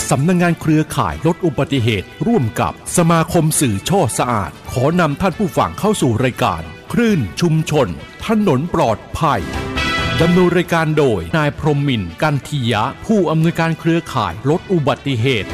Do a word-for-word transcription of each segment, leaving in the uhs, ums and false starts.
สำนักงานเครือข่ายลดอุบัติเหตุร่วมกับสมาคมสื่อช่อสะอาดขอนำท่านผู้ฟังเข้าสู่รายการคลื่นชุมชนถนนปลอดภัยดำเนินรายการโดยนายพรหมินทร์กันทียะผู้อำนวยการเครือข่ายลดอุบัติเหตุ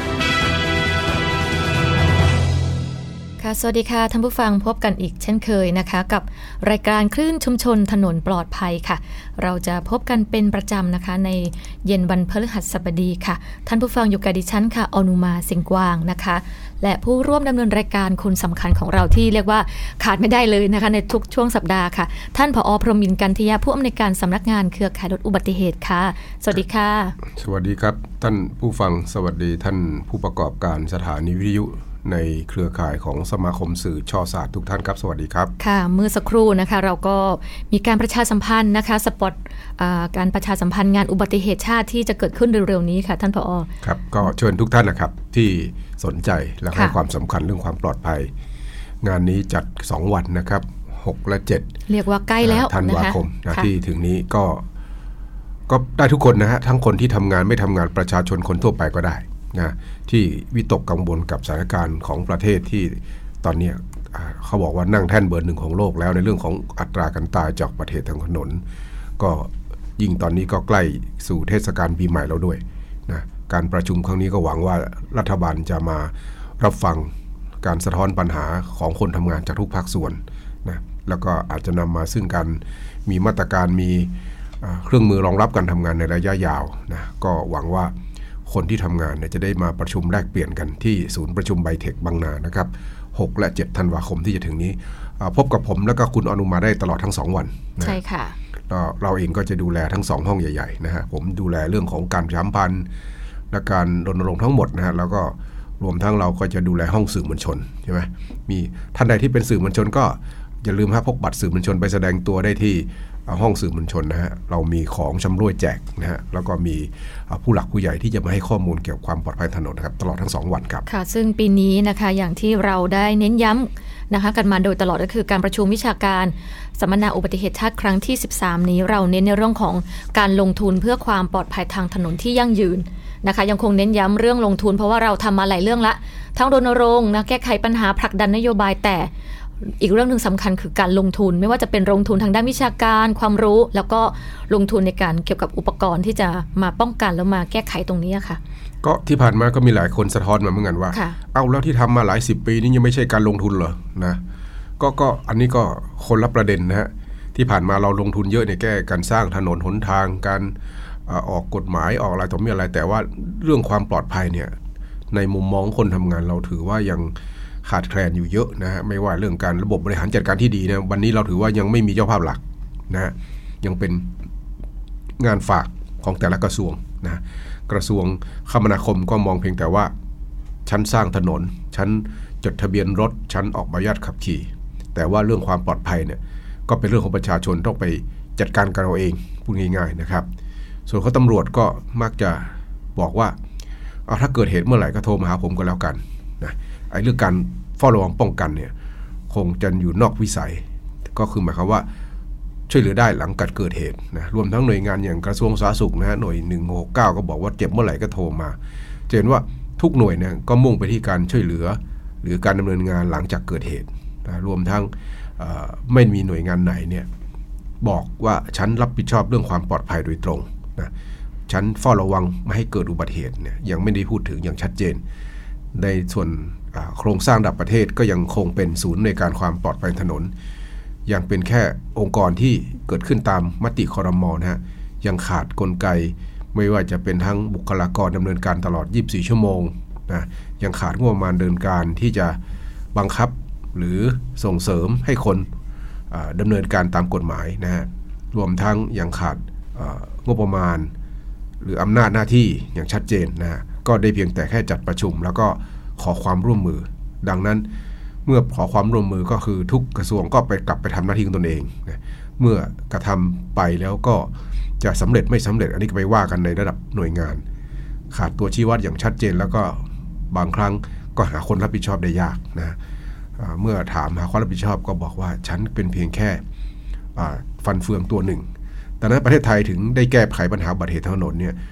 สวัสดีค่ะท่านผู้ฟังพบกันอีกเช่นเคยนะคะกับรายการคลื่นชุมชนถนนปลอดภัยค่ะเราจะพบกันเป็นประจำนะคะในเย็นวันพฤหัสบดีค่ะท่านผู้ฟังอยู่กับดิฉันค่ะอนุมาสิงห์กวางนะคะและผู้ร่วมดำเนินรายการคนสำคัญของเราที่เรียกว่าขาดไม่ได้เลยนะคะในทุกช่วงสัปดาห์ค่ะท่านผอ.พรหมินทร์กันทียะผู้อำนวยการสำนักงานเครือข่ายลดอุบัติเหตุค่ะสวัสดีค่ะสวัสดีครับท่านผู้ฟังสวัสดีท่านผู้ประกอบการสถานีวิทยุในเครือข่ายของสมาคมสื่อช่อสะอาดทุกท่านครับสวัสดีครับค่ะเมื่อสักครู่นะคะเราก็มีการประชาสัมพันธ์นะคะสปอตการประชาสัมพันธ์งานอุบัติเหตุชาติที่จะเกิดขึ้นเร็วๆนี้ค่ะท่านผอ. ครับก็เชิญทุกท่านนะครับที่สนใจและให้ความสำคัญเรื่องความปลอดภัยงานนี้จัดสองวันนะครับหกและเจ็ดเรียกว่าใกล้แล้วธันวาคมนะที่ถึงนี้ก็ก็ได้ทุกคนนะฮะทั้งคนที่ทำงานไม่ทำงานประชาชนคนทั่วไปก็ได้นะที่วิตกกังวลกับสถานการณ์ของประเทศที่ตอนนี้เขาบอกว่านั่งแท่นเบอร์หนึ่งของโลกแล้วในเรื่องของอัตราการตายจากอุบัติเหตุทางถนนก็ยิ่งตอนนี้ก็ใกล้สู่เทศกาลปีใหม่แล้วด้วยนะการประชุมครั้งนี้ก็หวังว่ารัฐบาลจะมารับฟังการสะท้อนปัญหาของคนทำงานจากทุกภาคส่วนนะแล้วก็อาจจะนำมาซึ่งการมีมาตรการมีเครื่องมือรองรับการทำงานในระยะยาวนะก็หวังว่าคนที่ทำงานเนี่ยจะได้มาประชุมแลกเปลี่ยนกันที่ศูนย์ประชุมไบเทคบางนานะครับหกและเจ็ดธันวาคมที่จะถึงนี้พบกับผมและก็คุณอนุมาได้ตลอดทั้งสองวันใช่ค่ะเราเองก็จะดูแลทั้งสองห้องใหญ่ๆนะฮะผมดูแลเรื่องของการประชาสัมพันธ์และการรณรงค์ทั้งหมดนะฮะแล้วก็รวมทั้งเราก็จะดูแลห้องสื่อมวลชนใช่ไหมมีท่านใดที่เป็นสื่อมวลชนก็อย่าลืมฮะพกบัตรสื่อมวลชนไปแสดงตัวได้ที่ห้องสื่อมวลชนนะฮะเรามีของชำร่วยแจกนะฮะแล้วก็มีผู้หลักผู้ใหญ่ที่จะมาให้ข้อมูลเกี่ยวกับความปลอดภัยถนนนะครับตลอดทั้งสองวันครับค่ะซึ่งปีนี้นะคะอย่างที่เราได้เน้นย้ำนะคะกันมาโดยตลอดก็คือการประชุมวิชาการสัมมนาอุบัติเหตุชาติครั้งที่สิบสามนี้เราเน้นในเรื่องของการลงทุนเพื่อความปลอดภัยทางถนนที่ยั่งยืนนะคะยังคงเน้นย้ำเรื่องลงทุนเพราะว่าเราทำมาหลายเรื่องละทั้งรณรงค์นะแก้ไขปัญหาผลักดันนโยบายแต่อีกเรื่องหนึ่งสำคัญคือการลงทุนไม่ว่าจะเป็นลงทุนทางด้านวิชาการความรู้แล้วก็ลงทุนในการเกี่ยวกับอุปกรณ์ที่จะมาป้องกันแล้วมาแก้ไขตรงนี้ค่ะก็ที่ผ่านมาก็มีหลายคนสะท้อนมาเหมือนกันว่าเอาแล้วที่ทำมาหลายสิบปีนี่ยังไม่ใช่การลงทุนเหรอนะก็ก็อันนี้ก็คนละประเด็นนะฮะที่ผ่านมาเราลงทุนเยอะในแก้การสร้างถนนหนทางการออกกฎหมายออกอะไรต่อมีอะไรแต่ว่าเรื่องความปลอดภัยเนี่ยในมุมมองคนทำงานเราถือว่ายังขาดแคลนอยู่เยอะนะฮะไม่ว่าเรื่องการระบบบริหารจัดการที่ดีนะวันนี้เราถือว่ายังไม่มีเจ้าภาพหลักนะยังเป็นงานฝากของแต่ละกระทรวงนะกระทรวงคมนาคมก็มองเพียงแต่ว่าชั้นสร้างถนนชั้นจดทะเบียนรถชั้นออกใบอนุญาตขับขี่แต่ว่าเรื่องความปลอดภัยเนี่ยก็เป็นเรื่องของประชาชนต้องไปจัดการกันเอาเองพูดง่ายๆนะครับส่วนเขาตำรวจก็มักจะบอกว่าเอาถ้าเกิดเหตุเมื่อไหร่ก็โทรมาหาผมก็แล้วกันนะไอ้เรื่องการเฝ้าระวังป้องกันเนี่ยคงจะอยู่นอกวิสัยก็คือหมายความว่าช่วยเหลือได้หลังเกิดเหตุนะรวมทั้งหน่วยงานอย่างกระทรวงสาธารณสุขนะฮะหน่วยหนึ่งหกเก้าก็บอกว่าเจ็บเมื่อไหร่ก็โทรมาจะเห็นว่าทุกหน่วยเนี่ยก็มุ่งไปที่การช่วยเหลือหรือการดำเนินงานหลังจากเกิดเหตุนะรวมทั้งไม่มีหน่วยงานไหนเนี่ยบอกว่าฉันรับผิดชอบเรื่องความปลอดภัยโดยตรงนะฉันเฝ้าระวังไม่ให้เกิดอุบัติเหตุเนี่ยยังไม่ได้พูดถึงอย่างชัดเจนในส่วนโครงสร้างระดับประเทศก็ยังคงเป็นศูนย์ในการความปลอดภัยถนนยังเป็นแค่องค์กรที่เกิดขึ้นตามมติครม.นะฮะยังขาดกลไกไม่ว่าจะเป็นทั้งบุคลากรดำเนินการตลอดยี่สิบสี่ชั่วโมงนะยังขาดงบประมาณเดินการที่จะบังคับหรือส่งเสริมให้คนดำเนินการตามกฎหมายนะฮะรวมทั้งยังขาดงบประมาณหรืออำนาจหน้าที่อย่างชัดเจนนะฮะก็ได้เพียงแต่แค่จัดประชุมแล้วก็ขอความร่วมมือดังนั้นเมื่อขอความร่วมมือก็คือทุกกระทรวงก็ไปกลับไปทำหน้าที่ของตนเองนะเมื่อกระทำไปแล้วก็จะสำเร็จไม่สำเร็จอันนี้ก็ไปว่ากันในระดับหน่วยงานขาดตัวชี้วัดอย่างชัดเจนแล้วก็บางครั้งก็หาคนรับผิดชอบได้ยากนะเมื่อถามหาความรับผิดชอบก็บอกว่าฉันเป็นเพียงแค่ฟันเฟืองตัวหนึ่งดังนั้นประเทศไทยถึงได้แก้ไขปัญหาอุบัติเหตุทางถนนเนี่ย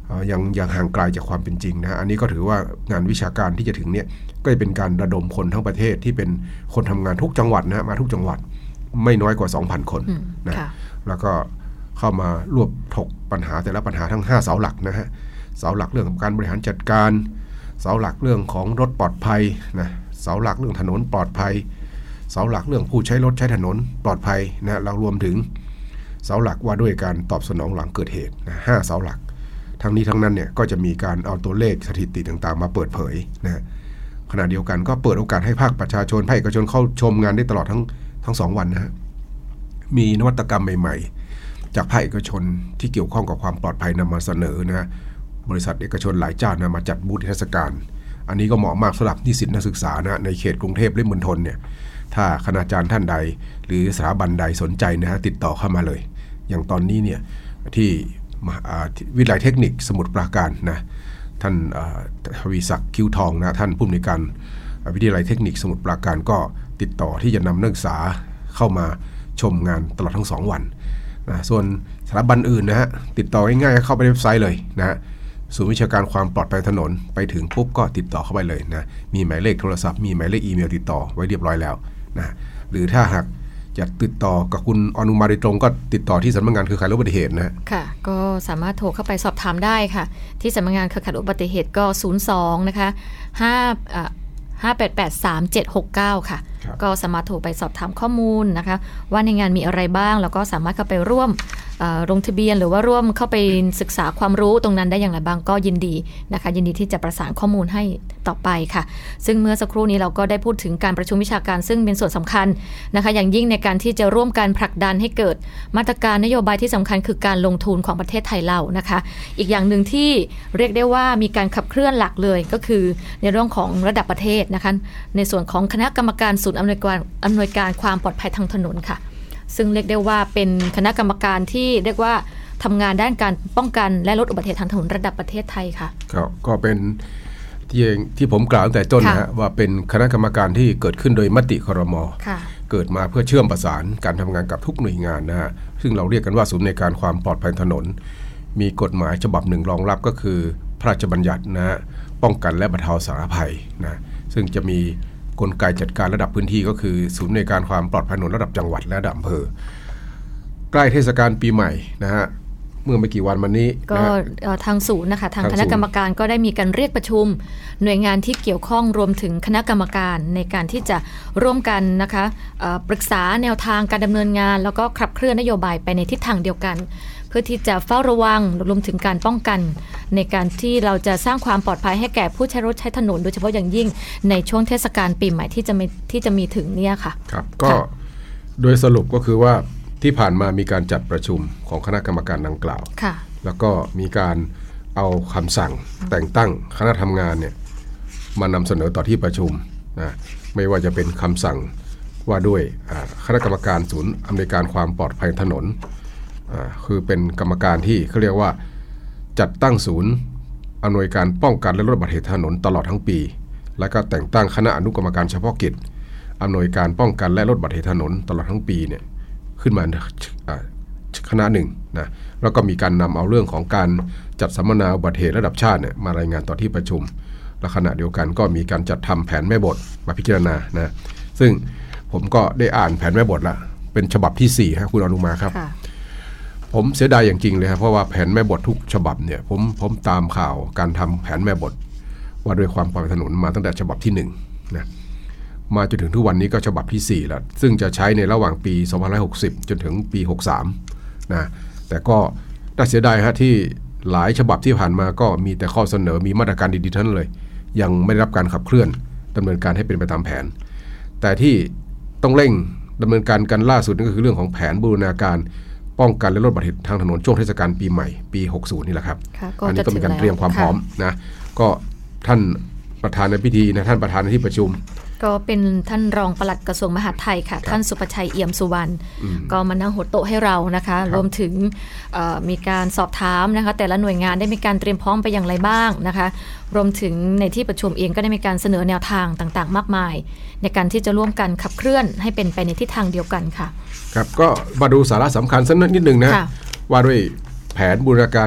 ยังยังห่างไกลจากความเป็นจริงนะอันนี้ก็ถือว่างานวิชาการที่จะถึงเนี่ยก็จะเป็นการระดมคนทั้งประเทศที่เป็นคนทำงานทุกจังหวัดนะมาทุกจังหวัดไม่น้อยกว่า สองพัน คนนะแล้วก็เข้ามารวบถกปัญหาแต่ละปัญหาทั้งห้าเสาหลักนะฮะเสาหลักเรื่องของการบริหารจัดการเสาหลักเรื่องของรถปลอดภัยนะเสาหลักเรื่องถนนปลอดภัยเสาหลักเรื่องผู้ใช้รถใช้ถนนปลอดภัยนะเรารวมถึงเสาหลักว่าด้วยการตอบสนองหลังเกิดเหตุนะห้าเสาหลักทั้งนี้ทั้งนั้นเนี่ยก็จะมีการเอาตัวเลขสถิติต่างๆมาเปิดเผยนะขณะเดียวกันก็เปิดโอกาสให้ภาคประชาชนภาคเอกชนเข้าชมงานได้ตลอดทั้งทั้งสองวันนะฮะมีนวัตกรรมใหม่ๆจากภาคเอกชนที่เกี่ยวข้องกับความปลอดภัยนำมาเสนอนะบริษัทเอกชนหลายเจ้านำมาจัดบูธเทศกาลอันนี้ก็เหมาะมากสำหรับนิสิตนักศึกษานะในเขตกรุงเทพและมณฑลเนี่ยถ้าคณาจารย์ท่านใดหรือสถาบันใดสนใจนะฮะติดต่อเข้ามาเลยอย่างตอนนี้เนี่ยที่วิทยาลัยเทคนิคสมุทรปราการนะท่านทวีศักดิ์คิ้วทองนะท่านผู้อำนวยการวิทยาลัยเทคนิคสมุทรปราการก็ติดต่อที่จะนำนักศึกษาเข้ามาชมงานตลอดทั้งสองวันนะส่วนสถาบันอื่นนะฮะติดต่อง่ายๆเข้าไปในเว็บไซต์เลยนะศูนย์วิชาการความปลอดภัยถนนไปถึงปุ๊บก็ติดต่อเข้าไปเลยนะมีหมายเลขโทรศัพท์มีหมายเลขอีเมลติดต่อไว้เรียบร้อยแล้วนะหรือถ้าหากจะติดต่อกับคุณอนุมาโดยตรงก็ติดต่อที่สำนักงานเครือข่ายลดอุบัติเหตุนะค่ะก็สามารถโทรเข้าไปสอบถามได้ค่ะที่สำนักงานเครือข่ายลดอุบัติเหตุก็ศูนย์สองนะคะห้าอ่าห้า แปด แปด สาม เจ็ด หก เก้าค่ะก็สามารถโทรไปสอบถามข้อมูลนะคะว่าในงานมีอะไรบ้างแล้วก็สามารถเข้าไปร่วมลงทะเบียนหรือว่าร่วมเข้าไปศึกษาความรู้ตรงนั้นได้อย่างไรบ้างก็ยินดีนะคะยินดีที่จะประสานข้อมูลให้ต่อไปค่ะซึ่งเมื่อสักครู่นี้เราก็ได้พูดถึงการประชุมวิชาการซึ่งเป็นส่วนสำคัญนะคะอย่างยิ่งในการที่จะร่วมการผลักดันให้เกิดมาตรการนโยบายที่สำคัญคือการลงทุนของประเทศไทยเรานะคะอีกอย่างหนึ่งที่เรียกได้ว่ามีการขับเคลื่อนหลักเลยก็คือในเรื่องของระดับประเทศนะคะในส่วนของคณะกรรมการศูนย์อำนวยการอำนวยการความปลอดภัยทางถนนค่ะซึ่งเรียกได้ว่าเป็นคณะกรรมการที่เรียกว่าทำงานด้านการป้องกันและลดอุบัติเหตุทางถนนระดับประเทศไทยค่ะครับก็เป็นที่ที่ผมกล่าวตั้งแต่ต้นนะฮะว่าเป็นคณะกรรมการที่เกิดขึ้นโดยมติครม.เกิดมาเพื่อเชื่อมประสานการทำงานกับทุกหน่วยงานนะฮะซึ่งเราเรียกกันว่าศูนย์ในการความปลอดภัยถนนมีกฎหมายฉบับหนึ่งรองรับก็คือพระราชบัญญัตินะฮะป้องกันและบรรเทาสาธารณภัยนะซึ่งจะมีกลไกจัดการระดับพื้นที่ก็คือศูนย์ในการความปลอดภัยถนนระดับจังหวัดและระดับอำเภอใกล้เทศกาลปีใหม่นะฮะเมื่อไม่กี่วันมานี้ก็ทางศูนย์นะคะทางคณะกรรมการก็ได้มีการเรียกประชุมหน่วยงานที่เกี่ยวข้องรวมถึงคณะกรรมการในการที่จะร่วมกันนะคะปรึกษาแนวทางการดำเนินงานแล้วก็ขับเคลื่อนนโยบายไปในทิศทางเดียวกันเพื่อที่จะเฝ้าระวังรวมถึงการป้องกันในการที่เราจะสร้างความปลอดภัยให้แก่ผู้ใช้รถใช้ถนนโดยเฉพาะอย่างยิ่งในช่วงเทศกาลปีใหม่ที่จะมีที่จะมีถึงเนี่ยค่ะครับก็โดยสรุปก็คือว่าที่ผ่านมามีการจัดประชุมของคณะกรรมการดังกล่าวแล้วก็มีการเอาคำสั่งแต่งตั้งคณะทำงานเนี่ยมานำเสนอต่อที่ประชุมนะไม่ว่าจะเป็นคำสั่งว่าด้วยคณะกรรมการศูนย์อำนวยการความปลอดภัยถนนคือเป็นกรรมการที่เขาเรียกว่าจัดตั้งศูนย์อำนวยการป้องกันและลดอุบัติเหตุถนนตลอดทั้งปีและก็แต่งตั้งคณะอนุกรรมการเฉพาะกิจอำนวยการป้องกันและลดอุบัติเหตุถนนตลอดทั้งปีเนี่ยขึ้นมาคณะหนึ่งนะแล้วก็มีการนำเอาเรื่องของการจัดสัมมนาอุบัติเหตุระดับชาติเนี่ยมารายงานต่อที่ประชุมและขณะเดียวกันก็มีการจัดทำแผนแม่บทมาพิจารณานะซึ่งผมก็ได้อ่านแผนแม่บทละเป็นฉบับที่สี่ครับคุณอนุมาครับผมเสียดายอย่างจริงเลยครับเพราะว่าแผนแม่บททุกฉบับเนี่ยผมผมตามข่าวการทำแผนแม่บทว่าด้วยความปลอดภัยถนนมาตั้งแต่ฉบับที่หนึ่งนะมาจนถึงทุกวันนี้ก็ฉบับที่สี่แล้วซึ่งจะใช้ในระหว่างปีสองพันห้าร้อยหกสิบจนถึงปีหกสิบสามนะแต่ก็น่าเสียดายฮะที่หลายฉบับที่ผ่านมาก็มีแต่ข้อเสนอมีมาตรการดีๆทั้งนั้นเลยยังไม่ได้รับการขับเคลื่อนดำเนินการให้เป็นไปตามแผนแต่ที่ต้องเร่งดำเนินการกันล่าสุดนั่นก็คือเรื่องของแผนบูรณาการป้องกันและลดอุบัติเหตุทางถนนช่วงเทศกาลปีใหม่ปีหกสิบนี่แหละครับอันนี้ก็มีการเตรียมความพร้อมนะก็ท่านประธานในพิธีนะท่านประธานในที่ประชุมก็เป็นท่านรองปลัดกระทรวงมหาดไทยค่ะท่านสุประชัยเอี่ยมสุวรรณก็มานั่งหัวโต๊ะให้เรานะคะรวมถึงมีการสอบถามนะคะแต่ละหน่วยงานได้มีการเตรียมพร้อมไปอย่างไรบ้างนะคะรวมถึงในที่ประชุมเองก็ได้มีการเสนอแนวทางต่างๆมากมายในการที่จะร่วมกันขับเคลื่อนให้เป็นไปในทิศทางเดียวกันค่ะครับก็มาดูสาระสำคัญสักนิดนึงนะว่าด้วยแผนบูรณาการ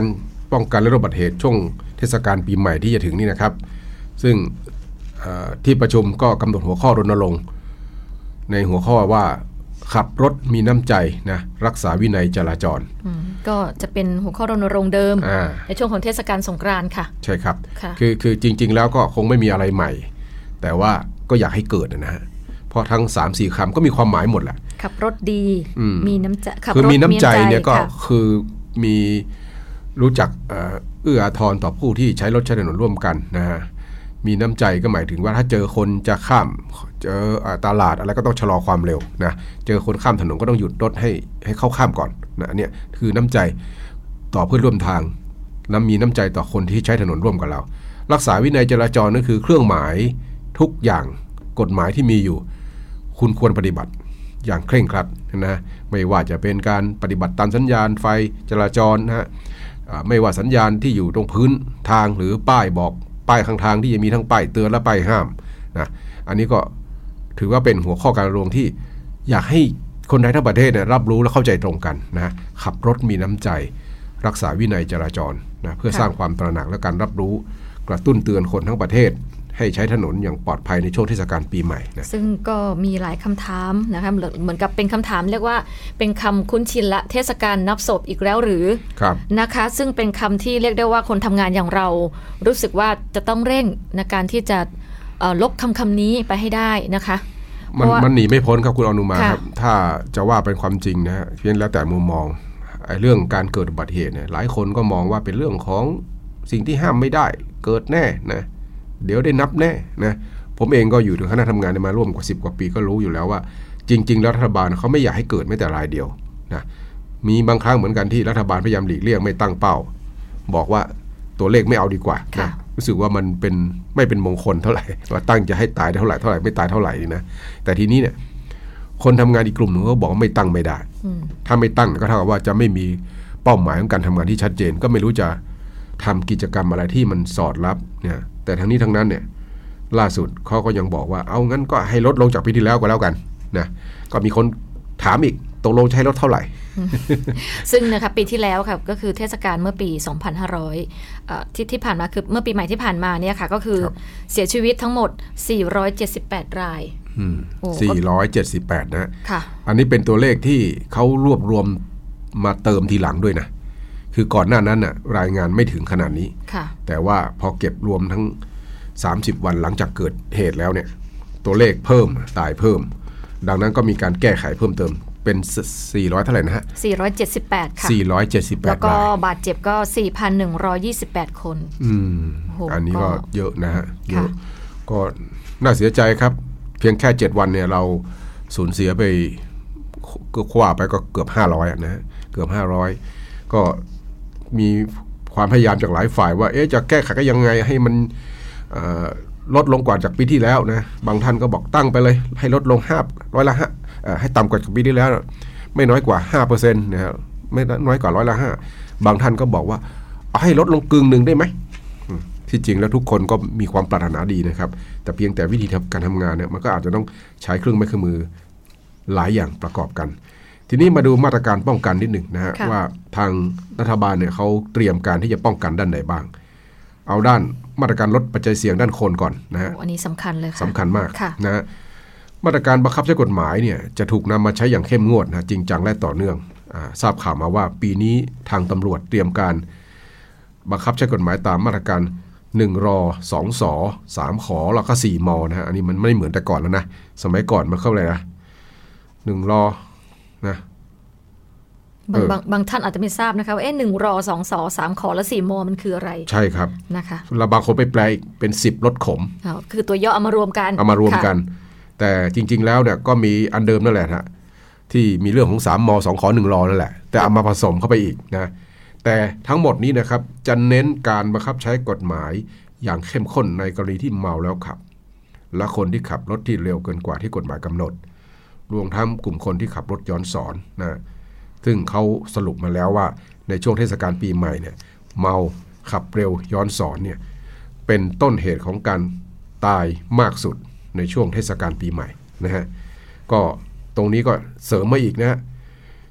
ป้องกันและลดอุบัติเหตุช่วงเทศกาลปีใหม่ที่จะถึงนี่นะครับซึ่งที่ประชุมก็กำหนดหัวข้อรณรงค์ในหัวข้อว่าขับรถมีน้ำใจนะรักษาวินัยจราจรก็จะเป็นหัวข้อรณรงค์เดิมในช่วงของเทศกาลสงกรานต์ค่ะใช่ครับคือคือจริงๆแล้วก็คงไม่มีอะไรใหม่แต่ว่าก็อยากให้เกิดนะฮะเพราะทั้ง สามสี่ คำก็มีความหมายหมดแหละขับรถดีมีน้ำใจคือมีน้ำใจเนี่ยก็คือมีรู้จักเอื้ออาทรต่อผู้ที่ใช้รถใช้ถนนร่วมกันนะฮะมีน้ำใจก็หมายถึงว่าถ้าเจอคนจะข้ามเจอตลาดอะไรก็ต้องชะลอความเร็วนะเจอคนข้ามถนนก็ต้องหยุดรถให้ให้เข้าข้ามก่อนนะเนี่ยคือน้ำใจต่อเพื่อนร่วมทางและมีน้ำใจต่อคนที่ใช้ถนนร่วมกับเรารักษาวินัยจราจรนั่นคือเครื่องหมายทุกอย่างกฎหมายที่มีอยู่คุณควรปฏิบัติอย่างเคร่งครัดนะไม่ว่าจะเป็นการปฏิบัติตามสัญญาณไฟจราจรนะฮะไม่ว่าสัญญาณที่อยู่ตรงพื้นทางหรือป้ายบอกป้ายข้างทางที่จะมีทั้งป้ายเตือนและป้ายห้ามนะอันนี้ก็ถือว่าเป็นหัวข้อการรณรงค์ที่อยากให้คนไทยทั้งประเทศเนี่ยรับรู้และเข้าใจตรงกันนะขับรถมีน้ำใจรักษาวินัยจราจรนะเพื่อสร้างความตระหนักและการรับรู้กระตุ้นเตือนคนทั้งประเทศให้ใช้ถนนอย่างปลอดภัยในช่วงเทศกาลปีใหม่นะซึ่งก็มีหลายคำถามนะคะเหมือนกับเป็นคำถามเรียกว่าเป็นคำคุ้นชินละเทศกาลนับศพอีกแล้วหรือนะคะซึ่งเป็นคำที่เรียกได้ว่าคนทำงานอย่างเรารู้สึกว่าจะต้องเร่งในการที่จะลบคำคำนี้ไปให้ได้นะคะมันมันหนีไม่พ้นครับคุณอนุมาครับถ้าจะว่าเป็นความจริงนะเพียงแล้วแต่มุมมองไอ้เรื่องการเกิดอุบัติเหตุเนี่ยหลายคนก็มองว่าเป็นเรื่องของสิ่งที่ห้ามไม่ได้เกิดแน่นะเดี๋ยวได้นับแน่นะผมเองก็อยู่ถึงคณะทำงานมาร่วมกว่าสิบกว่าปีก็รู้อยู่แล้วว่าจริงๆแล้วรัฐบาลเขาไม่อยากให้เกิดแม้แต่รายเดียวนะมีบางครั้งเหมือนกันที่รัฐบาลพยายามหลีกเลี่ยงไม่ตั้งเป้าบอกว่าตัวเลขไม่เอาดีกว่านะรู้สึกว่ามันเป็นไม่เป็นมงคลเท่าไหร่ว่าตั้งจะให้ตายเท่าไหร่เท่าไหร่ไม่ตายเท่าไหร่นะแต่ทีนี้เนี่ยคนทำงานอีกกลุ่มหนึ่งก็บอกว่าไม่ตั้งไม่ได้ถ้าไม่ตั้งก็เท่ากับว่าจะไม่มีเป้าหมายของการทำงานที่ชัดเจนก็ไม่รู้จะทำกิจกรรมอะไรที่มันสอดรับเนี่ยแต่ทั้งนี้ทั้งนั้นเนี่ยล่าสุดเขาก็ยังบอกว่าเอางั้นก็ให้ลดลงจากปีที่แล้วก็แล้วกันนะก็มีคนถามอีกตกลงใช้ลดเท่าไหร่ซึ่งนะคะปีที่แล้วค่ะก็คือเทศกาลเมื่อปีสองพันห้าร้อยเอ่อที่ที่ผ่านมาคือเมื่อปีใหม่ที่ผ่านมาเนี่ยค่ะก็คือเสียชีวิตทั้งหมดสี่ร้อยเจ็ดสิบแปดรายอืมสี่ร้อยเจ็ดสิบแปดนะค่ะอันนี้เป็นตัวเลขที่เขารวบรวมมาเติมทีหลังด้วยนะคือก่อนหน้านั้นน่ะรายงานไม่ถึงขนาดนี้แต่ว่าพอเก็บรวมทั้งสามสิบวันหลังจากเกิดเหตุแล้วเนี่ยตัวเลขเพิ่มตายเพิ่มดังนั้นก็มีการแก้ไขเพิ่มเติมเป็นสี่ร้อยเท่าไหร่นะฮะสี่ร้อยเจ็ดสิบแปดค่ะสี่ร้อยเจ็ดสิบแปดแล้วก็บาดเจ็บก็ สี่พันหนึ่งร้อยยี่สิบแปด คนอืมอันนี้ก็เยอะนะฮะเยอะก็น่าเสียใจครับเพียงแค่เจ็ดวันเนี่ยเราสูญเสียไปก็คว้าไปก็เกือบห้าร้อยอ่ะนะเกือบห้าร้อยก็มีความพยายามจากหลายฝ่ายว่าเอ๊ะจะแก้ไขก็ยังไงให้มันลดลงกว่าจากปีที่แล้วนะบางท่านก็บอกตั้งไปเลยให้ลดลงห้าร้อยละห้าให้ต่ำกว่าจากปีที่แล้วไม่น้อยกว่า ห้าเปอร์เซ็นต์ นะครับไม่น้อยกว่าร้อยละห้าบางท่านก็บอกว่าเอาให้ลดลงกึ่งหนึ่งได้ไหมที่จริงแล้วทุกคนก็มีความปรารถนาดีนะครับแต่เพียงแต่วิธีการทำงานเนี่ยมันก็อาจจะต้องใช้เครื่องไม้เครื่องมือหลายอย่างประกอบกันทีนี้มาดูมาตรการป้องกันนิดหนึ่งนะฮะว่าทางรัฐบาลเนี่ยเขาเตรียมการที่จะป้องกันด้านไหนบ้างเอาด้านมาตรการลดปัจจัยเสี่ยงด้านคนก่อนนะฮะอันนี้สำคัญเลยค่ะสำคัญมากนะฮะมาตรการบังคับใช้กฎหมายเนี่ยจะถูกนำมาใช้อย่างเข้มงวดนะจริงจังและต่อเนื่องทราบข่าวมาว่าปีนี้ทางตำรวจเตรียมการบังคับใช้กฎหมายตามมาตรการหนึ่งรอสองสอสามขอแล้วก็สี่มอนะฮะอันนี้มันไม่เหมือนแต่ก่อนแล้วนะสมัยก่อนมันเข้าอะไรนะหนึ่งรอนะบางบางบางท่านอาจจะไม่ทราบนะคะว่าเอ๊ะหนึ่งรอสองสอสามขอและสี่มอมันคืออะไรใช่ครับนะคะแล้วบางคนไปแปลเป็นสิบลดขมคือตัวย่อเอามารวมกันเอามารวมกันแต่จริงๆแล้วเนี่ยก็มีอันเดิมนั่นแหละฮะที่มีเรื่องของสามมอสองขอหนึ่งรอนั่นแหละแต่เอามาผสมเข้าไปอีกนะแต่ทั้งหมดนี้นะครับจะเน้นการบังคับใช้กฎหมายอย่างเข้มข้นในกรณีที่เมาแล้วขับและคนที่ขับรถที่เร็วเกินกว่าที่กฎหมายกำหนดรวมทั้งกลุ่มคนที่ขับรถย้อนสอนนะซึ่งเขาสรุปมาแล้วว่าในช่วงเทศกาลปีใหม่เนี่ยเมาขับเร็วย้อนสอนเนี่ยเป็นต้นเหตุของการตายมากสุดในช่วงเทศกาลปีใหม่นะฮะก็ตรงนี้ก็เสริมมาอีกนะ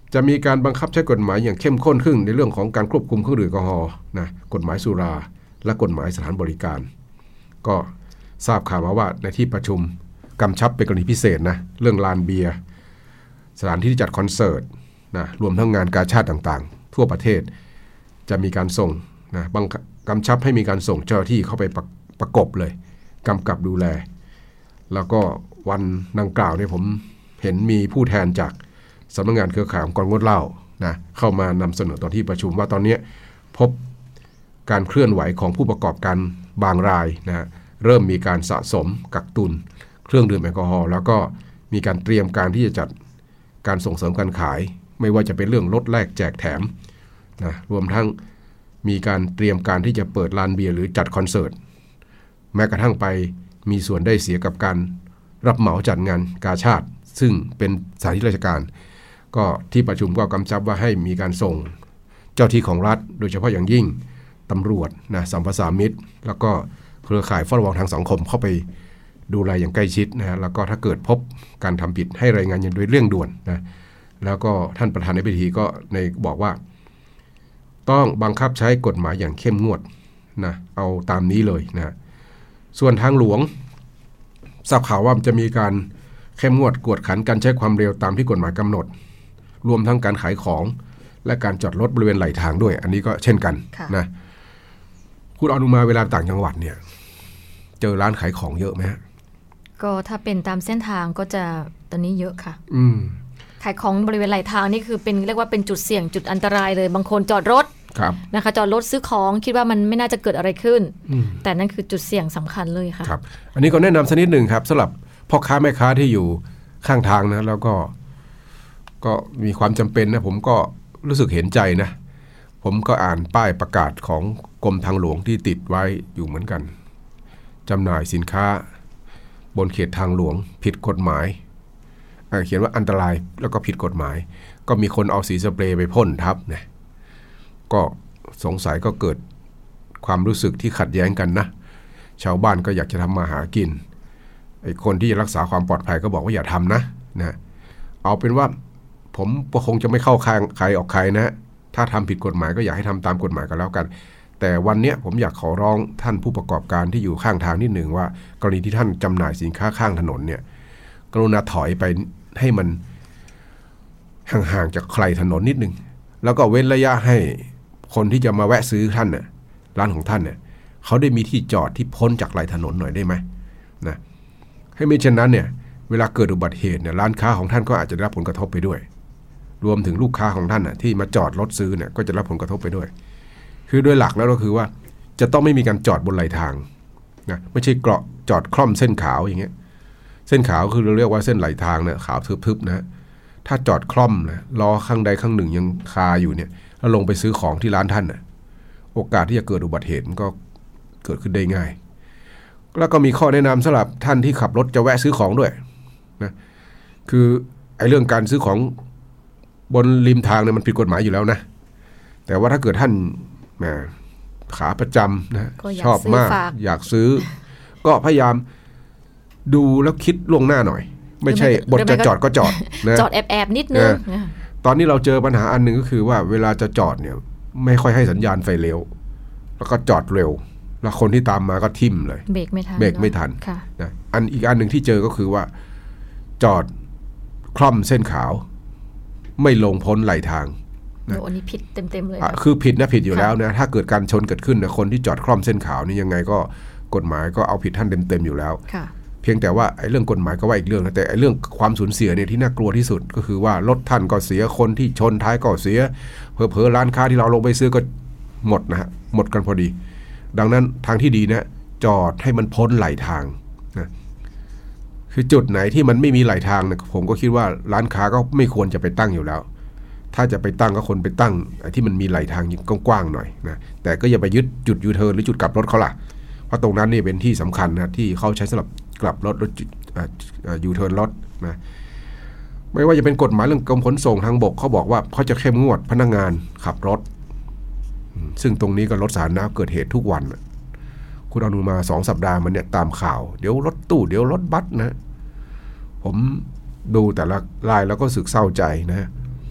จะมีการบังคับใช้กฎหมายอย่างเข้มข้นขึ้นในเรื่องของการควบคุมเครื่องดื่มแอลกอฮอล์นะกฎหมายสุราและกฎหมายสถานบริการก็ทราบข่าวมาว่าในที่ประชุมกำชับเป็นกรณีพิเศษนะเรื่องลานเบียร์สถานที่ที่จัดคอนเสิร์ตนะรวมทั้งงานกาชาดต่างๆทั่วประเทศจะมีการส่งนะบังกำชับให้มีการส่งเจ้าหน้าที่เข้าไปประ, ประกบเลยกำกับดูแลแล้วก็วันดังกล่าวเนี่ยผมเห็นมีผู้แทนจากสำนักงานเครือข่ายองค์กรงดเหล้านะเข้ามานำเสนอตอนที่ประชุมว่าตอนนี้พบการเคลื่อนไหวของผู้ประกอบการบางรายนะเริ่มมีการสะสมกักตุนเครื่องดื่มแอลกอฮอล์แล้วก็มีการเตรียมการที่จะจัดการส่งเสริมการขายไม่ว่าจะเป็นเรื่องลดแลกแจกแถมนะรวมทั้งมีการเตรียมการที่จะเปิดลานเบียร์หรือจัดคอนเสิร์ตแม้กระทั่งไปมีส่วนได้เสียกับการรับเหมาจัดงานกาชาดซึ่งเป็นสถานที่ราชการก็ที่ประชุมก็กำชับว่าให้มีการส่งเจ้าที่ของรัฐโดยเฉพาะอย่างยิ่งตำรวจนะสัมปสามิตแล้วก็เครือข่ายเฝ้าระวังทางสังคมเข้าไปดูแลอย่างใกล้ชิดนะฮะแล้วก็ถ้าเกิดพบการทำผิดให้รายงานอย่างโดยเร่งด่วนนะแล้วก็ท่านประธานในพิธีก็ในบอกว่าต้องบังคับใช้กฎหมายอย่างเข้มงวดนะเอาตามนี้เลยนะส่วนทางหลวงทราบข่าวว่าจะมีการเข้มงวดกวดขันการใช้ความเร็วตามที่กฎหมายกำหนดรวมทั้งการขายของและการจอดรถบริเวณไหลทางด้วยอันนี้ก็เช่นกันนะคุณอนุมาเวลาต่างจังหวัดเนี่ยเจอร้านขายของเยอะไหมฮะก็ถ้าเป็นตามเส้นทางก็จะตอนนี้เยอะค่ะอืมขายของบริเวณไหลทางนี่คือเป็นเรียกว่าเป็นจุดเสี่ยงจุดอันตรายเลยบางคนจอดรถนะคะจอดรถซื้อของคิดว่ามันไม่น่าจะเกิดอะไรขึ้นแต่นั่นคือจุดเสี่ยงสำคัญเลยค่ะครับอันนี้ก็แนะนำสักนิดหนึ่งครับสำหรับพ่อค้าแม่ค้าที่อยู่ข้างทางนะแล้วก็ก็มีความจำเป็นนะผมก็รู้สึกเห็นใจนะผมก็อ่านป้ายประกาศของกรมทางหลวงที่ติดไว้อยู่เหมือนกันจำหน่ายสินค้าบนเขตทางหลวงผิดกฎหมายเขียนว่าอันตรายแล้วก็ผิดกฎหมายก็มีคนเอาสีสเปรย์ไปพ่นทับนะก็สงสัยก็เกิดความรู้สึกที่ขัดแย้งกันนะชาวบ้านก็อยากจะทำมาหากินไอ้คนที่จะรักษาความปลอดภัยก็บอกว่าอย่าทำนะนะเอาเป็นว่าผมคงจะไม่เข้าข้างใครออกใครนะถ้าทำผิดกฎหมายก็อยากให้ทำตามกฎหมายกันแล้วกันแต่วันนี้ผมอยากขอร้องท่านผู้ประกอบการที่อยู่ข้างทางนิดหนึ่งว่ากรณีที่ท่านจำหน่ายสินค้าข้างถนนเนี่ยกรุณาถอยไปให้มันห่างๆจากใครถนนนิดนึงแล้วก็เว้นระยะให้คนที่จะมาแวะซื้อท่านเนี่ยร้านของท่านเนี่ยเขาได้มีที่จอดที่พ้นจากไหลถนนหน่อยได้ไหมนะให้ไม่เช่นนั้นเนี่ยเวลาเกิดอุบัติเหตุเนี่ยร้านค้าของท่านก็อาจจะได้รับผลกระทบไปด้วยรวมถึงลูกค้าของท่านน่ะที่มาจอดรถซื้อเนี่ยก็จะรับผลกระทบไปด้วยคือโดยหลักแล้วก็คือว่าจะต้องไม่มีการจอดบนไหลทางนะไม่ใช่เกาะจอดคล่อมเส้นขาวอย่างเงี้ยเส้นขาวคือเราเรียกว่าเส้นไหลทางเนี่ยขาวทึบๆนะถ้าจอดคล่อมนะล้อข้างใดข้างหนึ่งยังคาอยู่เนี่ยแล้วลงไปซื้อของที่ร้านท่านน่ะโอกาสที่จะเกิดอุบัติเหตุมันก็เกิดขึ้นได้ง่ายแล้วก็มีข้อแนะนำสำหรับท่านที่ขับรถจะแวะซื้อของด้วยนะคือไอ้เรื่องการซื้อของบนริมทางเนี่ยมันผิดกฎหมายอยู่แล้วนะแต่ว่าถ้าเกิดท่านแหมขาประจำนะชอบมากอยากซื้อก็พยายามดูแล้วคิดล่วงหน้าหน่อยไม่ใช่บทจะจอดก็จอดนะจอดแอบๆนิดนึงตอนนี้เราเจอปัญหาอันหนึ่งก็คือว่าเวลาจะจอดเนี่ยไม่ค่อยให้สัญญาณไฟเลี้ยวแล้วก็จอดเร็วแล้วคนที่ตามมาก็ทิ่มเลยเบรกไม่ทันเบรกไม่ทันนะอันอีกอันหนึ่งที่เจอก็คือว่าจอดคล่อมเส้นขาวไม่ลงพ้นไหลทางนะอันนี้ผิดเต็มๆเลยคือผิดนะผิดอยู่แล้วนะถ้าเกิดการชนเกิดขึ้นนะคนที่จอดคล่อมเส้นขาวนี่ยังไงก็กฎหมายก็เอาผิดท่านเต็มๆอยู่แล้วเพียงแต่ว่าไอ้เรื่องกฎหมายก็ว่าอีกเรื่องนะแต่ไอ้เรื่องความสูญเสียเนี่ยที่น่ากลัวที่สุดก็คือว่ารถท่านก็เสียคนที่ชนท้ายก็เสียเผลอๆร้านค้าที่เราลงไปซื้อก็หมดนะฮะหมดกันพอดีดังนั้นทางที่ดีนะจอดให้มันพ้นไหลทางนะคือจุดไหนที่มันไม่มีไหลทางเนี่ยผมก็คิดว่าร้านค้าก็ไม่ควรจะไปตั้งอยู่แล้วถ้าจะไปตั้งก็คนไปตั้งที่มันมีไหลทางกว้างๆหน่อยนะแต่ก็อย่าไปยึดจุดยูเทิร์นหรือจุดกลับรถเขาล่ะเพราะตรงนั้นนี่เป็นที่สำคัญนะที่เขาใช้สำหรับกลับรถรถยูเทิร์นรถนะไม่ว่าจะเป็นกฎหมายเรื่องกรมขนส่งทางบกเขาบอกว่าเขาจะเข้มงวดพนักงานขับรถซึ่งตรงนี้ก็รถสาธารณะเกิดเหตุทุกวันคุณเอาดูมาสองสัปดาห์มันเนี่ยตามข่าวเดี๋ยวรถตู้เดี๋ยวรถบัสนะผมดูแต่ละรายแล้วก็สึกเศร้าใจนะ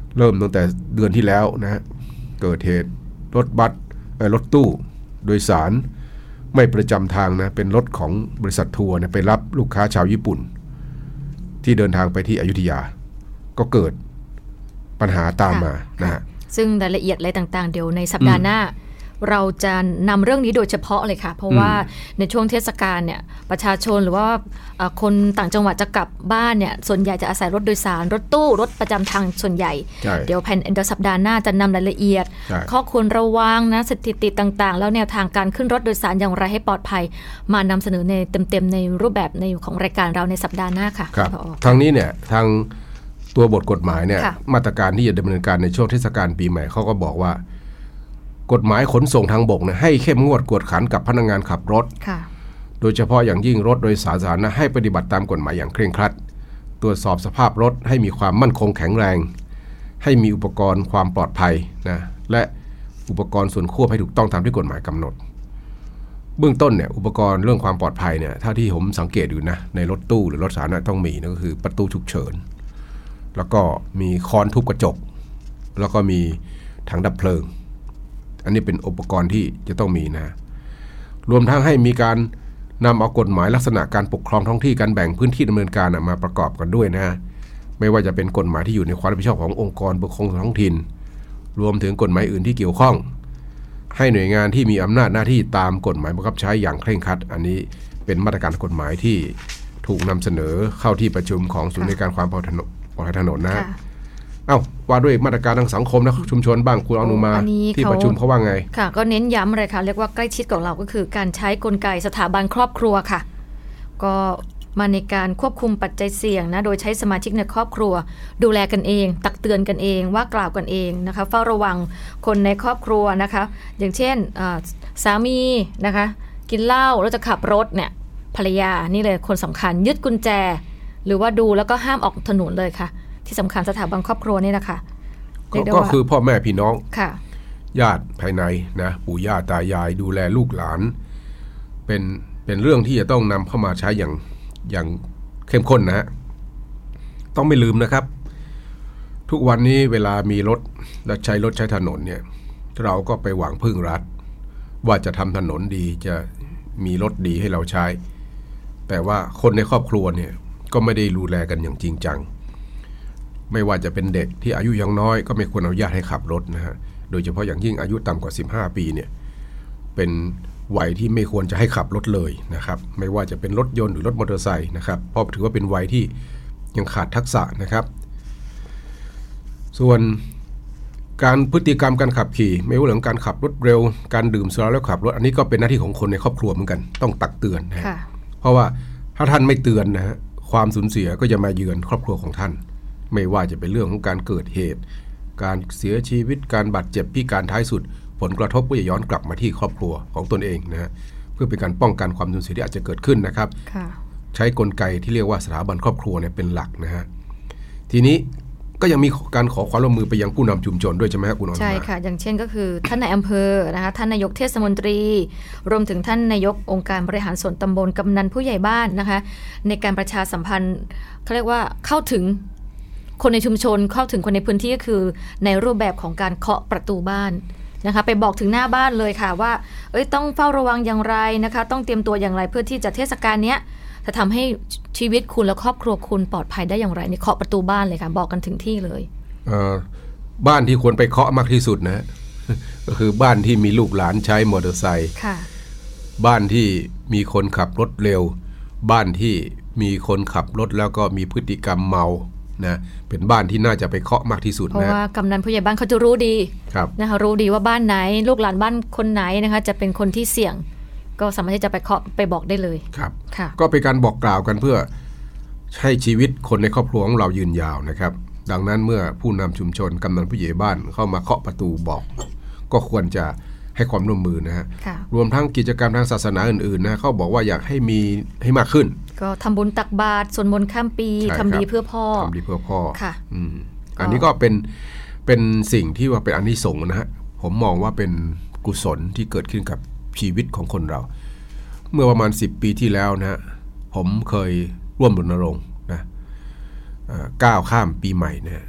เริ่มตั้งแต่เดือนที่แล้วนะฮะเกิดเหตุรถบัสรถตู้โดยสารไม่ประจำทางนะเป็นรถของบริษัททัวร์เนี่ยไปรับลูกค้าชาวญี่ปุ่นที่เดินทางไปที่อยุธยาก็เกิดปัญหาตามมานะฮะซึ่งรายละเอียดอะไรต่างๆเดี๋ยวในสัปดาห์หน้าเราจะนำเรื่องนี้โดยเฉพาะเลยค่ะเพราะว่าในช่วงเทศกาลเนี่ยประชาชนหรือว่าคนต่างจังหวัดจะกลับบ้านเนี่ยส่วนใหญ่จะอาศัยรถโดยสารรถตู้รถประจำทางส่วนใหญ่เดี๋ยวแผ่นเดี๋ยวสัปดาห์หน้าจะนำรายละเอียดข้อควรระวังนะสถิติต่างๆแล้วแนวทางการขึ้นรถโดยสารอย่างไรให้ปลอดภัยมานำเสนอในเต็มๆในรูปแบบในของรายการเราในสัปดาห์หน้าค่ะครับทางนี้เนี่ยทางตัวบทกฎหมายเนี่ยมาตรการที่จะดำเนินการในช่วงเทศกาลปีใหม่เขาก็บอกว่ากฎหมายขนส่งทางบกเนี่ยให้เข้มงวดกวดขันกับพนักงานขับรถโดยเฉพาะอย่างยิ่งรถโดยสารสาธารณะให้ปฏิบัติตามกฎหมายอย่างเคร่งครัดตรวจสอบสภาพรถให้มีความมั่นคงแข็งแรงให้มีอุปกรณ์ความปลอดภัยนะและอุปกรณ์ส่วนควบให้ถูกต้องตามที่กฎหมายกำหนดเบื้องต้นเนี่ยอุปกรณ์เรื่องความปลอดภัยเนี่ยถ้าที่ผมสังเกตอยู่นะในรถตู้หรือรถสาธารณะต้องมีนั่นก็คือประตูฉุกเฉินแล้วก็มีค้อนทุบกระจกแล้วก็มีถังดับเพลิงอันนี้เป็นอุปกรณ์ที่จะต้องมีนะรวมทั้งให้มีการนำเอากฎหมายลักษณะการปกครองท้องที่การแบ่งพื้นที่ดำเนินการมาประกอบกันด้วยนะไม่ว่าจะเป็นกฎหมายที่อยู่ในความรับผิดชอบขององค์กรปกครองท้องถิ่นรวมถึงกฎหมายอื่นที่เกี่ยวข้องให้หน่วยงานที่มีอำนาจหน้าที่ตามกฎหมายบังคับใช้อย่างเคร่งครัดอันนี้เป็นมาตรการกฎหมายที่ถูกนำเสนอเข้าที่ประชุมของศูนย์ในการความปลอดภัยถนนนะเอ้าว่าด้วยมาตรการทางสังคมและชุมชนบ้างคุณอนุมาที่ประชุมเขาว่าไงค่ะก็เน้นย้ำเลยค่ะเรียกว่าใกล้ชิดของเราก็คือการใช้กลไกสถาบันครอบครัวค่ะก็มาในการควบคุมปัจจัยเสี่ยงนะโดยใช้สมาชิกในครอบครัวดูแลกันเองตักเตือนกันเองว่ากล่าวกันเองนะคะเฝ้าระวังคนในครอบครัวนะคะอย่างเช่นสามีนะคะกินเหล้าแล้วจะขับรถเนี่ยภรรยานี่เลยคนสำคัญยึดกุญแจหรือว่าดูแล้วก็ห้ามออกถนนเลยค่ะที่สำคัญสถาบันครอบครัวนี่นะคะก็คือพ่อแม่พี่น้องญาติภายในนะปู่ย่าตายายดูแลลูกหลานเป็นเป็นเรื่องที่จะต้องนำเข้ามาใช้อย่างอย่างเข้มข้นนะฮะต้องไม่ลืมนะครับทุกวันนี้เวลามีรถและใช้รถใช้ถนนเนี่ยเราก็ไปหวังพึ่งรัฐว่าจะทำถนนดีจะมีรถดีให้เราใช้แต่ว่าคนในครอบครัวเนี่ยก็ไม่ได้ดูแลกันอย่างจริงจังไม่ว่าจะเป็นเด็กที่อายุยังน้อยก็ไม่ควรอนุญาตให้ขับรถนะฮะโดยเฉพาะอย่างยิ่งอายุต่ำกว่าสิบห้าปีเนี่ยเป็นวัยที่ไม่ควรจะให้ขับรถเลยนะครับไม่ว่าจะเป็นรถยนต์หรือรถมอเตอร์ไซค์นะครับเพราะถือว่าเป็นวัยที่ยังขาดทักษะนะครับส่วนการพฤติกรรมการขับขี่ไม่ว่าเรื่องการขับรถเร็วการดื่มสุราแล้วขับรถอันนี้ก็เป็นหน้าที่ของคนในครอบครัวเหมือนกันต้องตักเตือนนะเพราะว่าถ้าท่านไม่เตือนนะฮะความสูญเสียก็จะมาเยือนครอบครัวของท่านไม่ว่าจะเป็นเรื่องของการเกิดเหตุการเสียชีวิตการบาดเจ็บพิการท้ายสุดผลกระทบก็จะย้อนกลับมาที่ครอบครัวของตนเองนะฮะเพื่อเป็นการป้องกันความสูญเสียที่อาจจะเกิดขึ้นนะครับใช้กลไกที่เรียกว่าสถาบันครอบครัวเนี่ยเป็นหลักนะฮะทีนี้ก็ยังมีการขอความร่วมมือไปยังผู้นำชุมชนด้วยใช่ไหมครับคุณอนุมาใช่ค่ะอย่างเช่นก็คือท่านนายอำเภอนะคะท่านนายกเทศมนตรีรวมถึงท่านนายกองค์การบริหารส่วนตำบลกำนันผู้ใหญ่บ้านนะคะในการประชาสัมพันธ์เขาเรียกว่าเข้าถึงคนในชุมชนเข้าถึงคนในพื้นที่ก็คือในรูปแบบของการเคาะประตูบ้านนะคะไปบอกถึงหน้าบ้านเลยค่ะว่าเอ้ยต้องเฝ้าระวังอย่างไรนะคะต้องเตรียมตัวอย่างไรเพื่อที่จะเทศกาลเนี้ยจะทำให้ชีวิตคุณและครอบครัวคุณปลอดภัยได้อย่างไรนี่เคาะประตูบ้านเลยค่ะบอกกันถึงที่เลยเอ่อบ้านที่ควรไปเคาะมากที่สุดนะก็คือบ้านที่มีลูกหลานใช้มอเตอร์ไซค์ค่ะบ้านที่มีคนขับรถเร็วบ้านที่มีคนขับรถแล้วก็มีพฤติกรรมเมานะเป็นบ้านที่น่าจะไปเคาะมากที่สุดนะเพราะว่ากำนันผู้ใหญ่บ้านเขาจะรู้ดีนะคะรู้ดีว่าบ้านไหนลูกหลานบ้านคนไหนนะคะจะเป็นคนที่เสี่ยงก็สามารถที่จะไปเคาะไปบอกได้เลยครับก็เป็นการบอกกล่าวกันเพื่อให้ชีวิตคนในครอบครัวของเรายืนยาวนะครับดังนั้นเมื่อผู้นำชุมชนกำนันผู้ใหญ่บ้านเข้ามาเคาะประตูบอกก็ควรจะให้ความร่วมมือนะฮะรวมทั้งกิจกรรมทางศาสนาอื่นๆนะเขาบอกว่าอยากให้มีให้มากขึ้นก็ทำบุญตักบาตรสวดมนต์ข้ามปีทำดีเพื่อพ่อทำดีเพื่อพ่อค่ะอืมอันนี้ก็เป็นเป็นสิ่งที่ว่าเป็นอานิสงส์นะฮะผมมองว่าเป็นกุศลที่เกิดขึ้นกับชีวิตของคนเราเมื่อประมาณสิบปีที่แล้วนะฮะผมเคยร่วมรณรงค์นะก้าวข้ามปีใหม่นะ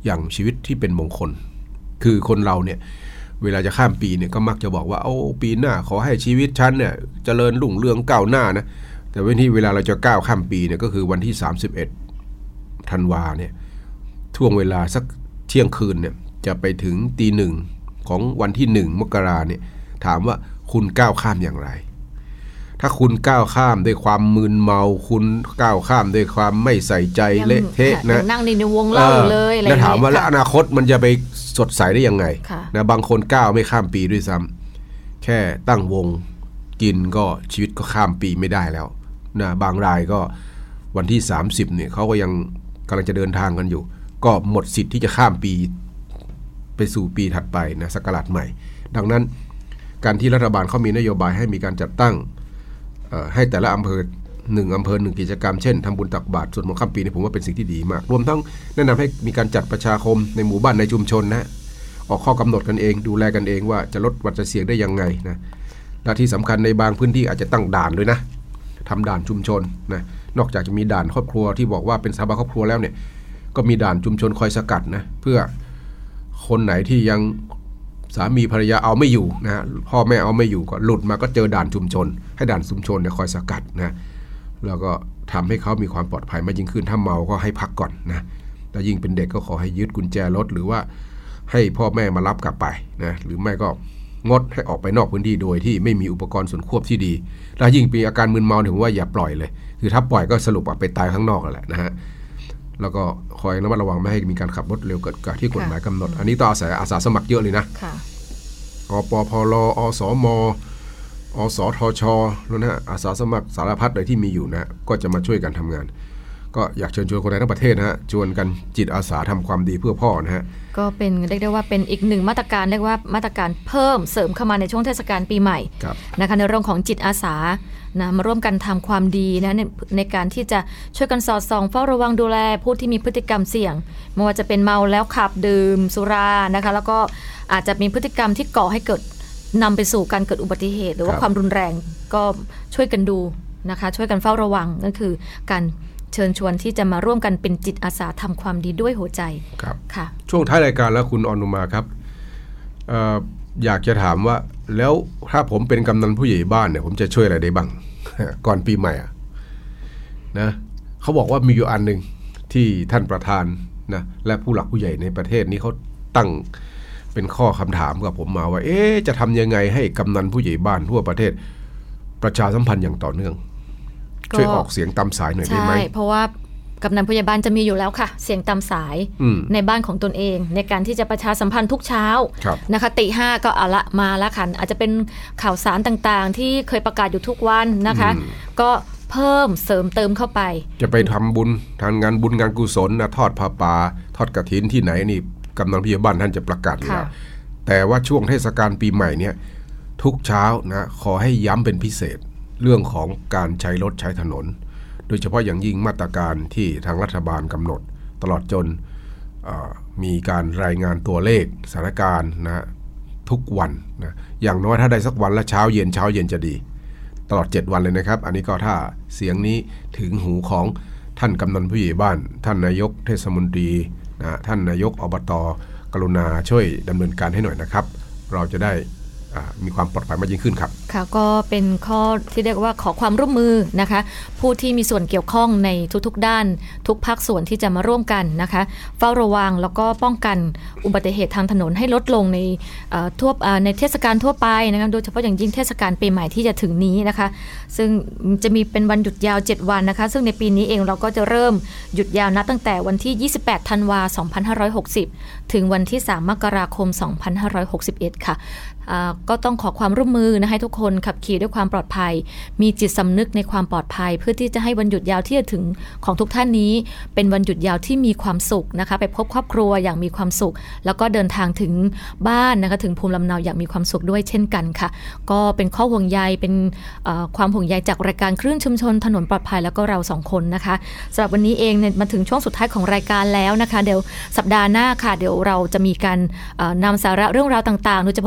อย่างชีวิตที่เป็นมงคลคือคนเราเนี่ยเวลาจะข้ามปีเนี่ยก็มักจะบอกว่าโอ้ปีหน้าขอให้ชีวิตฉันเนี่ยเจริญรุ่งเรืองก้าวหน้านะแต่วันที่เวลาเราจะก้าวข้ามปีเนี่ยก็คือวันที่สามสิบเอ็ดธันวาเนี่ยช่วงเวลาสักเที่ยงคืนเนี่ยจะไปถึงตีหนึ่งของวันที่หนึ่งมกราเนี่ยถามว่าคุณก้าวข้ามอย่างไรถ้าคุณก้าวข้ามด้วยความมึนเมาคุณก้าวข้ามด้วยความไม่ใส่ใจเละเทะนะนั่งในวงเล่าเลยอะไรแล้วถามว่าแล้วอนาคตมันจะไปสดใสได้ยังไงนะบางคนก้าวไม่ข้ามปีด้วยซ้ำแค่ตั้งวงกินก็ชีวิตก็ข้ามปีไม่ได้แล้วนะบางรายก็วันที่สามสิบเนี่ยเขาก็ยังกำลังจะเดินทางกันอยู่ก็หมดสิทธิ์ที่จะข้ามปีไปสู่ปีถัดไปนะศักราชใหม่ดังนั้นการที่รัฐบาลเขามีนโยบายให้มีการจัดตั้งให้แต่ละอำเภอหนึ่งอำเภอหนึ่งกิจกรรมเช่นทำบุญตักบาตรสวดมนต์ข้ามปีนี่ผมว่าเป็นสิ่งที่ดีมากรวมทั้งแนะนำให้มีการจัดประชาคมในหมู่บ้านในชุมชนนะออกข้อกำหนดกันเองดูแลกันเองว่าจะลดวัฏเสี่ยงได้ยังไงนะและที่สำคัญในบางพื้นที่อาจจะตั้งด่านด้วยนะทำด่านชุมชนนะนอกจากจะมีด่านครอบครัวที่บอกว่าเป็นสถาบันครอบครัวแล้วเนี่ยก็มีด่านชุมชนคอยสกัดนะเพื่อคนไหนที่ยังสามีภรรยาเอาไม่อยู่นะพ่อแม่เอาไม่อยู่ก็หลุดมาก็เจอด่านชุมชนให้ด่านชุมชนเนี่ยคอยสกัดนะแล้วก็ทำให้เขามีความปลอดภัยมากยิ่งขึ้นถ้าเมาก็ให้พักก่อนนะแล้วยิ่งเป็นเด็กก็ขอให้ยึดกุญแจรถหรือว่าให้พ่อแม่มารับกลับไปนะหรือไม่ก็งดให้ออกไปนอกพื้นที่โดยที่ไม่มีอุปกรณ์ส่วนควบที่ดีแล้วยิ่งมีอาการมึนเมาถึงว่าอย่าปล่อยเลยคือถ้าปล่อยก็สรุปว่าไปตายข้างนอกแหละนะฮะแล้วก็คอยระมัดระวังไม่ให้มีการขับรถเร็วเกินกว่าที่กฎหมายกำหนดอันนี้ต้องอาศัยอาสาสมัครเยอะเลยนะอปพลอสมอสทชแล้วนะอาสาสมัครสารพัดเลยที่มีอยู่นะก็จะมาช่วยกันทำงานก็อยากเชิญชวนคนไทยทั้งประเทศนะฮะชวนกันจิตอาสาทำความดีเพื่อพ่อนะฮะก็เป็นเรียกได้ว่าเป็นอีกหนึ่งมาตรการเรียกว่ามาตรการเพิ่มเสริมเข้ามาในช่วงเทศกาลปีใหม่นะคะในเรื่องของจิตอาสานะมาร่วมกันทำความดีนะในในการที่จะช่วยกันสอดส่องเฝ้าระวังดูแลผู้ที่มีพฤติกรรมเสี่ยงไม่ว่าจะเป็นเมาแล้วขับดื่มสุรานะคะแล้วก็อาจจะมีพฤติกรรมที่ก่อให้เกิดนำไปสู่การเกิดอุบัติเหตุหรือว่าความรุนแรงก็ช่วยกันดูนะคะช่วยกันเฝ้าระวังนั่นคือการเชิญชวนที่จะมาร่วมกันเป็นจิตอาสาทำความดีด้วยหัวใจครับค่ะช่วงท้ายรายการแล้วคุณอนุมาครับเอ่ออยากจะถามว่าแล้วถ้าผมเป็นกำนันผู้ใหญ่บ้านเนี่ยผมจะช่วยอะไรได้บ้าง ก่อนปีใหม่อ่ะนะเขาบอกว่ามีอยู่อันหนึ่งที่ท่านประธานนะและผู้หลักผู้ใหญ่ในประเทศนี้เขาตั้งเป็นข้อคำถามกับผมมาว่าเอ๊ะจะทำยังไงให้กำนันผู้ใหญ่บ้านทั่วประเทศประชาสัมพันธ์อย่างต่อเนื่องช่วยออกเสียงตามสายหน่อยได้ไหมใช่เพราะว่ากำนันผู้ใหญ่บ้านจะมีอยู่แล้วค่ะเสียงตามสายในบ้านของตนเองในการที่จะประชาสัมพันธ์ทุกเช้านะคะตีห้าก็เอาละมาละค่ะอาจจะเป็นข่าวสารต่างๆที่เคยประกาศอยู่ทุกวันนะคะก็เพิ่มเสริมเติมเข้าไปจะไปทำบุญทางงานบุญงานกุศลนะทอดผ้าป่าทอดกฐินที่ไหนนี่กำนันผู้ใหญ่บ้านท่านจะประกาศอยู่แล้วแต่ว่าช่วงเทศกาลปีใหม่เนี่ยทุกเช้านะขอให้ย้ำเป็นพิเศษเรื่องของการใช้รถใช้ถนนโดยเฉพาะอย่างยิ่งมาตรการที่ทางรัฐบาลกำหนดตลอดจนมีการรายงานตัวเลขสถานการณ์นะทุกวันนะอย่างน้อยถ้าได้สักวันละเช้าเย็นเช้าเย็นจะดีตลอดเจ็ดวันเลยนะครับอันนี้ก็ถ้าเสียงนี้ถึงหูของท่านกำนันผู้ใหญ่บ้านท่านนายกเทศมนตรีนะท่านนายกอบต.กรุณาช่วยดำเนินการให้หน่อยนะครับเราจะได้มีความปลอดภัยมากยิ่งขึ้นครับค่ะก็เป็นข้อที่เรียกว่าขอความร่วมมือนะคะผู้ที่มีส่วนเกี่ยวข้องในทุกๆด้านทุกภาคส่วนที่จะมาร่วมกันนะคะเฝ้าระวังแล้วก็ป้องกันอุบัติเหตุทางถนนให้ลดลงในทั่วในเทศกาลทั่วไปนะคะโดยเฉพาะอย่างยิ่งเทศกาลปีใหม่ที่จะถึงนี้นะคะซึ่งจะมีเป็นวันหยุดยาวเจ็ดวันนะคะซึ่งในปีนี้เองเราก็จะเริ่มหยุดยาวนับตั้งแต่วันที่ยี่สิบแปดธันวาคมสองพันห้าร้อยหกสิบถึงวันที่สามมกราคมสองพันห้าร้อยหกสิบเอ็ดค่ะก็ต้องขอความร่วมมือนะให้ทุกคนขับขี่ด้วยความปลอดภัยมีจิตสำนึกในความปลอดภัยเพื่อที่จะให้วันหยุดยาวที่จะถึงของทุกท่านนี้เป็นวันหยุดยาวที่มีความสุขนะคะไปพบครอบครัวอย่างมีความสุขแล้วก็เดินทางถึงบ้านนะคะถึงภูมิลำเนาอย่างมีความสุขด้วยเช่นกันค่ะก็เป็นข้อห่วงใยเป็นความห่วงใยจากรายการคลื่นชุมชนถนนปลอดภัยแล้วก็เราสองคนนะคะสำหรับวันนี้เองเนี่ยมาถึงช่วงสุดท้ายของรายการแล้วนะคะเดี๋ยวสัปดาห์หน้าค่ะเดี๋ยวเราจะมีการนำสาระเรื่องราวต่างๆโดยเฉพาะอย่างยิ่ง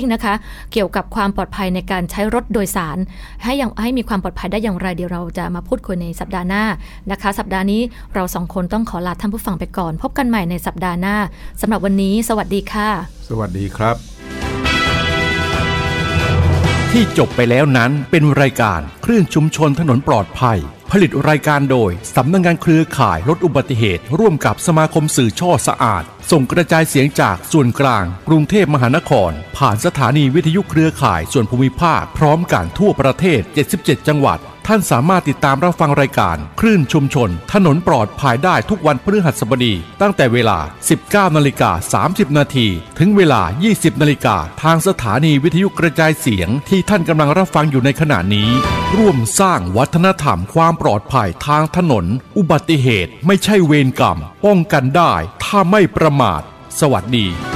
นะคะเกี่ยวกับความปลอดภัยในการใช้รถโดยสารให้ยังให้มีความปลอดภัยได้อย่างไรเดี๋ยวเราจะมาพูดคุยในสัปดาห์หน้านะคะสัปดาห์นี้เราสองคนต้องขอลาท่านผู้ฟังไปก่อนพบกันใหม่ในสัปดาห์หน้าสำหรับวันนี้สวัสดีค่ะสวัสดีครับที่จบไปแล้วนั้นเป็นรายการคลื่นชุมชนถนนปลอดภัยผลิตรายการโดยสำนักงานเครือข่ายลดอุบัติเหตุร่วมกับสมาคมสื่อช่อสะอาดส่งกระจายเสียงจากส่วนกลางกรุงเทพมหานครผ่านสถานีวิทยุเครือข่ายส่วนภูมิภาคพร้อมกันทั่วประเทศเจ็ดสิบเจ็ดจังหวัดท่านสามารถติดตามรับฟังรายการคลื่นชุมชนถนนปลอดภัยได้ทุกวันพฤหัสบดีตั้งแต่เวลา สิบเก้านาฬิกาสามสิบนาทีถึงเวลา ยี่สิบนาฬิกาทางสถานีวิทยุกระจายเสียงที่ท่านกำลังรับฟังอยู่ในขณะนี้ร่วมสร้างวัฒนธรรมความปลอดภัยทางถนนอุบัติเหตุไม่ใช่เวรกรรมป้องกันได้ถ้าไม่ประมาทสวัสดี